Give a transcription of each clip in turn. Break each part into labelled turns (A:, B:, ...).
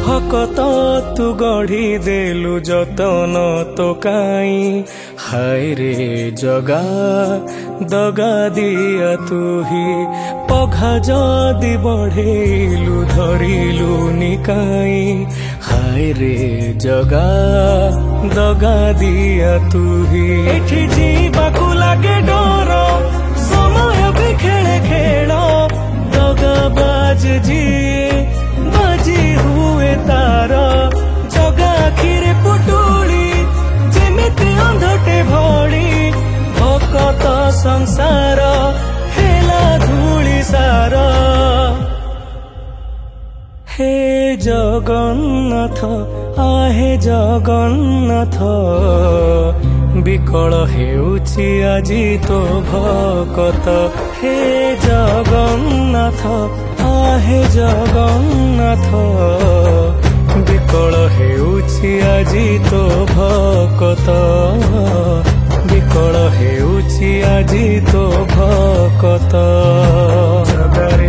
A: भकत तू गढ़ी देलु जतन तो काई हाय रे जगा दगा दिया तू ही पघा जदि बढ़ेलु धरिलु निकाई हाय रे जगा दगा दिया तू ही एठी जीवाकू लागे डर समय भी खेले खेल दगा बाज जिए बाजी हुए तार जगा आखिरे पुटुली जेमिति अंधटे भली भकत संसार हेला धूली सार हे जगन्नाथ आहे जगन्नाथ विकल हेउछि आजी तो भकत हे जगन्नाथ आहे जगन्नाथ विकल हेउछि आजी तो भकत विकल हेउछि आजी तो भकत जगरे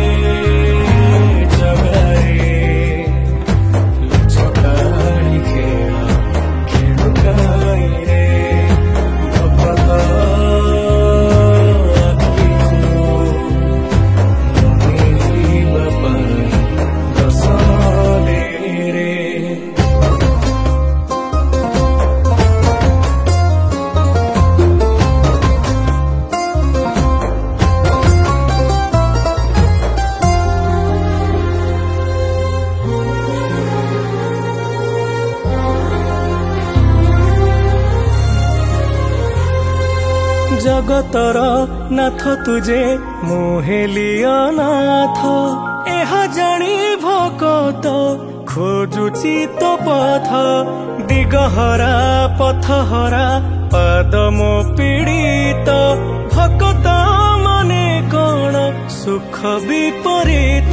A: जगतर नाथ तुझे मोहेलिया नाथ एहा जानी भकत खोजुची तो पथ दिगहरा पथहरा पादम पीड़ित भकत मने कण सुख विपरीत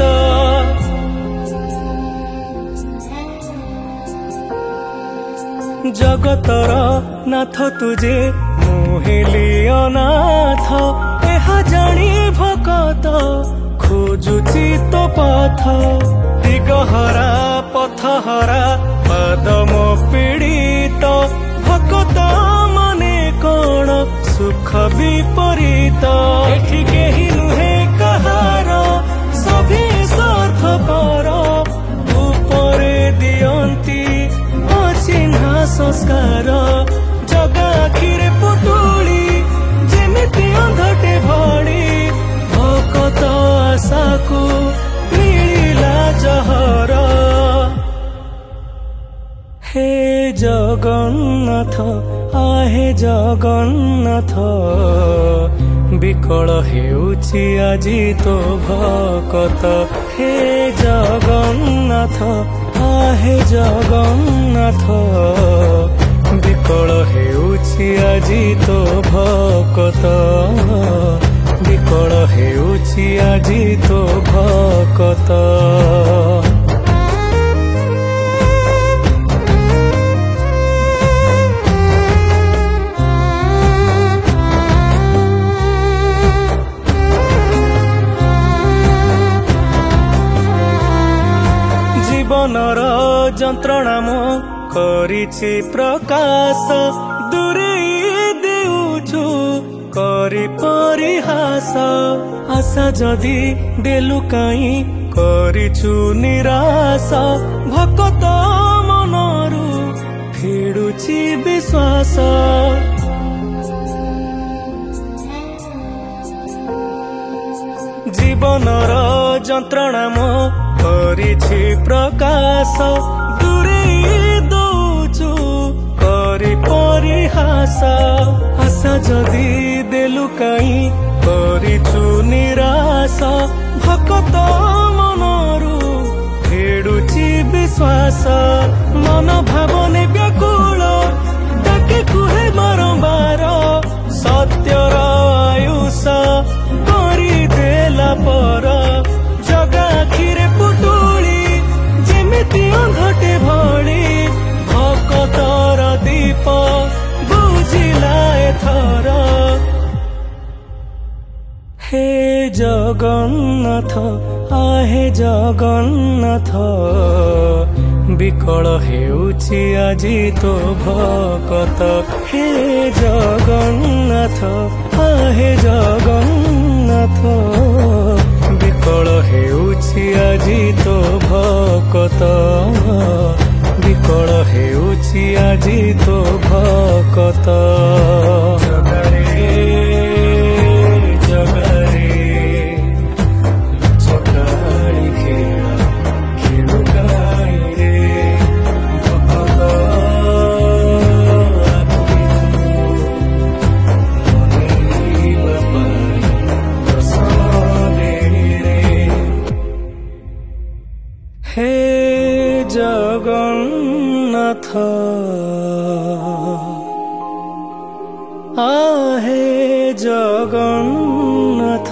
A: जगतर नाथ तुझे मोहेलिया नाथ एहा जानी भकत खोजुची तो पथ दिगहरा पथहरा पादम पीड़ित भकत मने कण सुख विपरीत एठी केही नुहे कहार सभी स्वार्थपर उपरे दियंती अचिन्हा संस्कार जगा आखिरे पुटुली जेमिति अंधटे भली भकत आशाकू मिलिला जहर हे जगन्नाथ आहे जगन्नाथ विकल हेउछि आजी तो भकत हे जगन्नाथ आहे जगन्नाथ विकल हेउछि आजी तो भकत विकल हेउछि आजी तो भकत जीवनर जंत्रणा मो करिछि प्रकाश दूरेई देउछु करि परिहास आशा जदि देलु काई करिछु निराश भकत मनरु फेडुछि विश्वास जीवनर जंत्रणा मो करिछि प्रकाश दूरेई दउछु करि परिहास आशा जदि देलु काई करिछु निराश भकत मनरु फेडुछि विश्वास मन भावने व्याकुल ताके कुहे बारंबार सत्यर आयुष करि देला पर जगा आखिरे पुटुली जेमिति अंधटे भली भकतर दीप बुझिला एथर हे जगन्नाथ आहे जगन्नाथ ବିକଳ ହେଉଛି ଆଜି ତୋ ଭକତ। ହେ ଜଗନ୍ନାଥ ହେ ଜଗନ୍ନାଥ, ବିକଳ ହେଉଛି ଆଜି ତୋ ଭକତ, ବିକଳ ହେଉଛି ଆଜି ତୋ ଭକତ। ଜଗାରେ ଜଗାରେ ଚକାଳି ଖେଳ ଖେଳୁ ଗାଈରେ ଭକତ हे जगन्नाथ हे जगन्नाथ,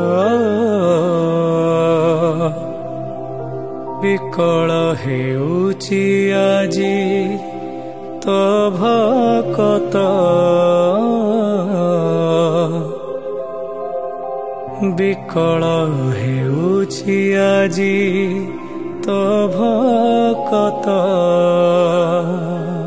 A: विकल हेउछि आजी तो भकत, विकल हेउछि आजी तो भकत।